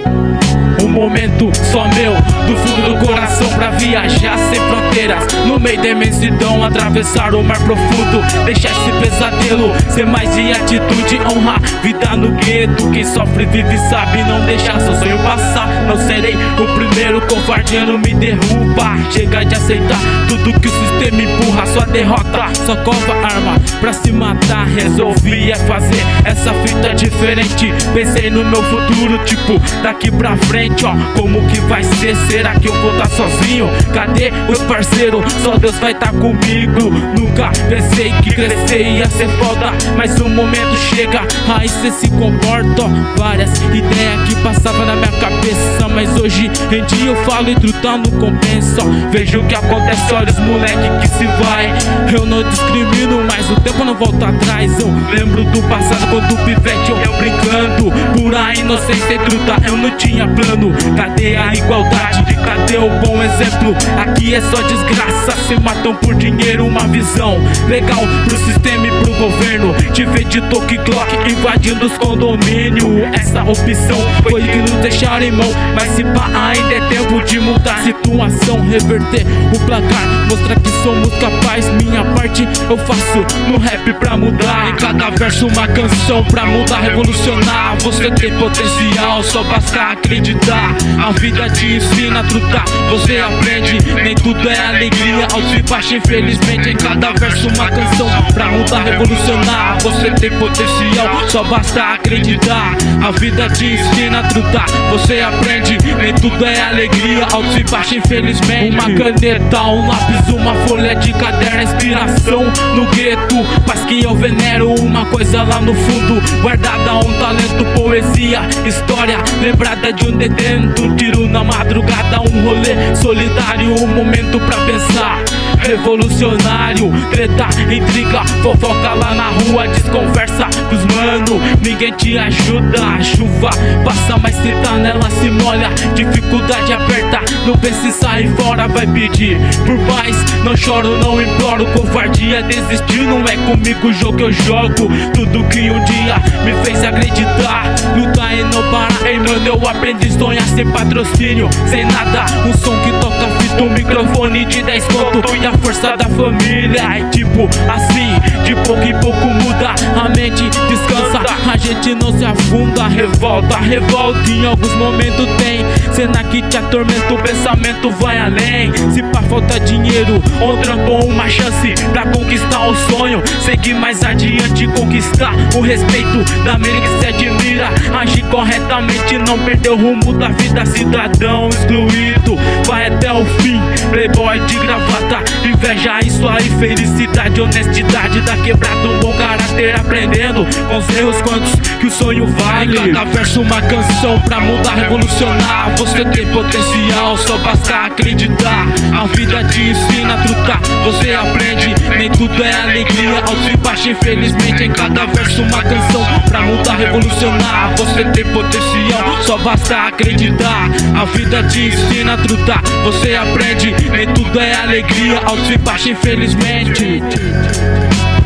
Um momento só meu, do fundo do coração, pra viajar sem fronteiras, no meio da imensidão, atravessar o mar profundo, deixar esse pesadelo, ser mais de atitude, honrar vida no gueto. Quem sofre vive sabe, não deixar seu sonho passar. Não serei o primeiro covarde, não me derruba. Chega de aceitar tudo que o sistema empurra, sua derrota só cova arma pra se matar. Resolvi fazer essa fita diferente, pensei no meu futuro, tipo, daqui pra frente, ó, como que vai ser? Será que eu vou estar sozinho? Cadê os parceiros? Só Deus vai estar comigo. Nunca pensei que crescer ia ser foda, mas o momento chega, aí cê se comporta, ó. Várias ideias que passavam na minha cabeça, mas hoje em dia eu falo e truta não compensa, ó. Vejo o que acontece, olha os moleque que se vai. Eu não discrimino, mas o tempo não volta atrás. Eu lembro do passado quando pivete eu brincando, pura inocência e truta, eu não tinha plano. Cadê a igualdade? Cadê o bom exemplo? Aqui é só desgraça, se matam por dinheiro. Uma visão legal pro sistema e pro governo, te vê de toque clock invadindo os condomínios. Essa opção foi que nos deixaram em mão, mas se pá ainda é tempo de mudar a situação, reverter o placar, mostrar que somos capazes. Minha parte eu faço no rap pra mudar, em cada verso uma canção pra mudar, revolucionar. Você tem potencial, só basta acreditar. A vida te ensina a trutar, você aprende. Nem tudo é alegria, alto e baixo, infelizmente. Em cada verso uma canção pra mudar, revolucionar. Você tem potencial, só basta acreditar. A vida te ensina a trutar, você aprende. Nem tudo é alegria, alto e baixo, infelizmente. Uma caneta, um lápis, uma folha de caderno, inspiração no gueto, paz que eu venero. Uma coisa lá no fundo, guardada, um talento, poesia, história, lembrada de um detento. Tiro na madrugada, um rolê solidário, um momento pra pensar. Revolucionário, treta, intriga, fofoca lá na rua, desconversa com os mano, ninguém te ajuda. A chuva passa, mas se tá nela se molha. Dificuldade aperta, não pense em sair fora. Vai pedir por paz, não choro, não imploro. Covardia, desistir, não é comigo o jogo que eu jogo. Tudo que um dia me fez acreditar, lutar e não parar. Ei mano, eu aprendi a sonhar sem patrocínio, sem nada. Um som que toca fita, um microfone de 10 conto e a força da família. É tipo assim, de pouco em pouco muda, a mente descansa, a gente não se afunda. Revolta, revolta, em alguns momentos tem cena que te atormenta, o pensamento vai além. Se pra falta dinheiro, ou trancou uma chance pra conquistar o sonho, seguir mais adiante, conquistar o respeito da mente que se admira. Agir corretamente, não perder o rumo da vida. Cidadão excluído, vai até o fim. Playboy de gravata, inveja isso aí, felicidade, honestidade da quebrada, um bom caráter, aprendendo com os erros quantos que o sonho vale. Em cada verso uma canção pra mudar, revolucionar. Você tem potencial, só basta acreditar. A vida te ensina a trutar, você aprende. Nem tudo é alegria, alto e baixo, infelizmente. Em cada verso uma canção pra mudar, revolucionar. Você tem potencial, só basta acreditar. A vida te ensina a trutar, você aprende. Nem tudo é alegria, alto e baixo, infelizmente.